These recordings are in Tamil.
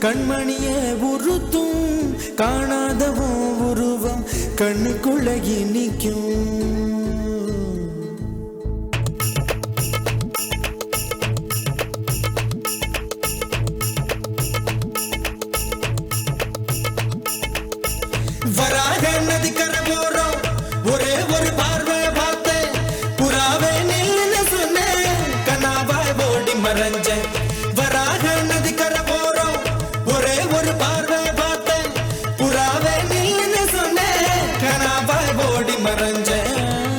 கண்மணிய உறுத்தும் காணாதவோ உருவம் கண்ணுக்குள்ள நிற்கும். வராக நதிக்கரை போறோம் ஒரே ஒரு பார்வை பார்த்தேன் புறாவே நில்லுன்னு சொன்னேன் கனாவாய் ஓடி மறைஞ்சேன். வராக நதிக்கரை போறோம் ஒரே ஒரு பார்வை பார்த்தேன் புறாவே நில்லுன்னு சொன்னேன் கனாவாய் ஓடி மறைஞ்சேன்.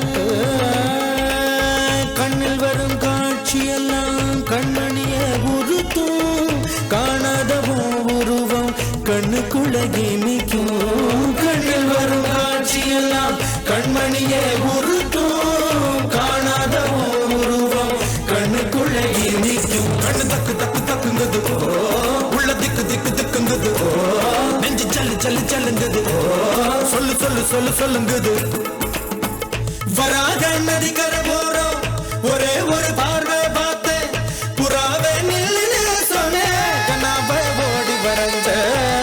கண்ணில் வரும் காட்சியெல்லாம் கண்மணிய உறுத்தும் காணாதவோ உருவம் கண்ணுக்குள்ள நிற்கும். கண்ணில் வரும் காட்சியெல்லாம் கண்மணியே உறுத்தும் காணாதவோ உருவம் கண்ணுக்குள்ள நிற்கும். கண்ணு தக்கு தக்கு தக்குங்குது உள்ள திக்கு திக்கு திக்குங்குது நெஞ்சு சல்லு சல்லு சல்லுங்குது சொல்லு சொல்லு சொல்லு சொல்லுங்குது. வராக நதிக்கரை போறோம் ஒரே ஒரு பார்வை பார்த்தேன் புறாவே நில்லுன்னு சொன்னேன் கனாவை ஓடி வரைஞ்சேன்.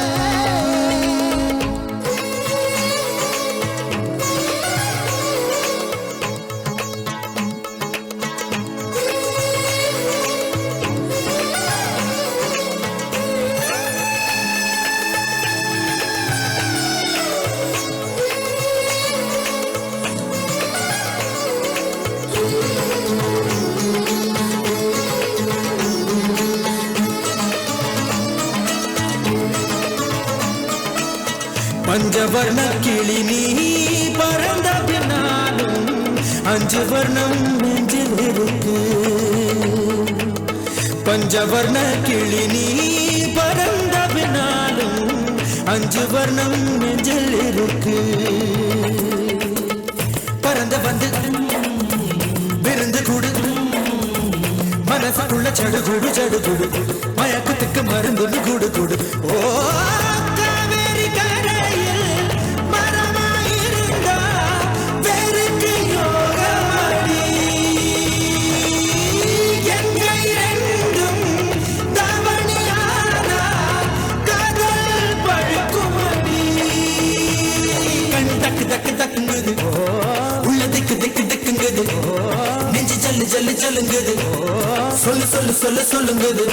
பஞ்சவர்ண கிளி நீ பறந்த பின்னாலும் 5 வர்ணம் நெஞ்சில் இருக்கு. பஞ்சவர்ண கிளி நீ பறந்த பின்னாலும் 5 வர்ணம் நெஞ்சில் இருக்கு. பறந்து வந்து விருந்து கூடு மனசுக்குள்ள சடுகுடு சடுகுடு மயக்கத்துக்கு மருந்து கூடு கூடு. ஓ நெஞ்சு ஜல்லு ஜல்லு ஜல்லுங்குது சொல்லு சொல்லு சொல்லு சொல்லுங்குது.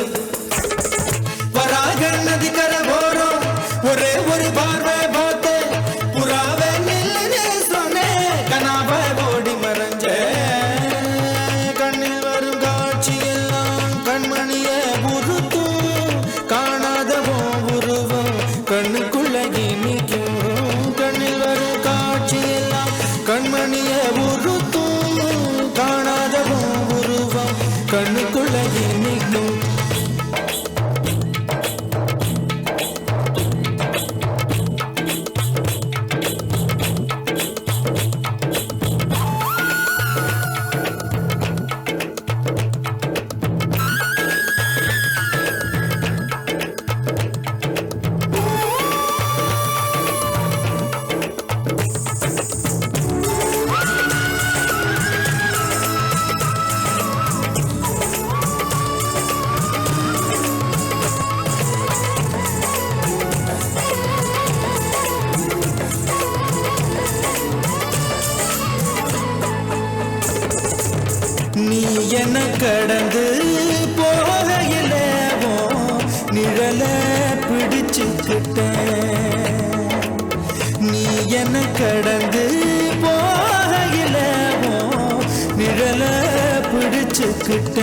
வராக நதிக்கரை போறோம் ஒரே ஒரு பார்வை பார்த்தேன் புறாவே நில்லுன்னு சொன்னேன் கனாவை ஓடி மறைஞ்சேன். கண்ணில் வரும் காட்சியெல்லாம் கண்மணிய உறுத்தும் காணாதவோ உருவம் கண்ணுக்குள்ள நிற்கும். கண்ணில் வரும் காட்சியெல்லாம் கண்மணிய உறுத்தும் காணாதவோ உருவம் கண்ணுக்குள்ள நிற்கும். நீ என்ன கடந்து போகையிலவோ நிழல பிடிச்சுக்கிட்ட. நீ என்ன கடந்து போகையிலவோ நிழல பிடிச்சுக்கிட்ட.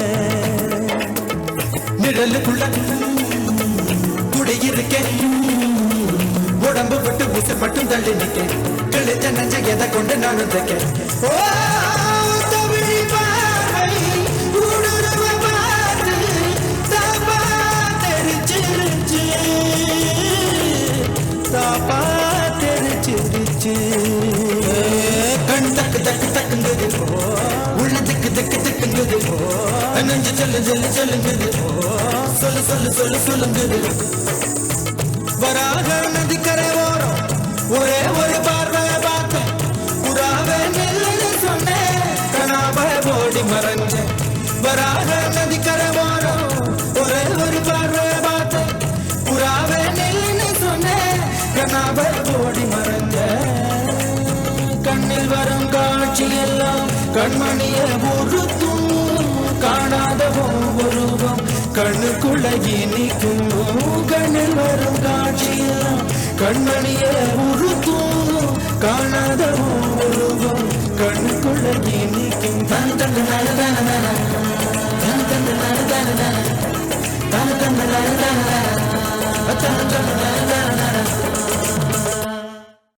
நிழலுக்குள்ள குடியிருக்கேன் உடம்பு விட்டு உசை மட்டும் தள்ளி நிற்க கிழிச்ச நஞ்ச எதை கொண்டு நானும் தைக்க. கண் தக்கு தக்கு தக்குங்குது உள்ள திக்கு திக்கு திக்குங்குது நெஞ்சு சொல்லு சொல்லு சொல்லுங்குது சொல்லு சொல்லு சொல்லு சொல்லுங்குது. வராக நதிக்கரை ஓரம் ஒரே ஒரு பார்வை பார்த்தேன் புறாவே நில்லுன்னு சொன்னேன் கனாவை ஓடி மறைஞ்சேன். வராக நதிக்கரை ஓரம் ஒரே ஒரு பார்வை பார்த்தேன் ஓடி மறைஞ்ச கண்ணில் வரும் காட்சி எல்லாம் கண்மணிய உறுத்தும் காணாத உருவம் கண்ணுக்குள்ள இனிக்கும் கண்ணில் வரும் காட்சி எல்லாம் கண்மணிய உறுத்தும் காணாத உருவம் கண்ணுக்குள்ள இனிக்கும் தன் தன் நல தன தன் தன் நல தன தன தன் தன் நல தன தன தன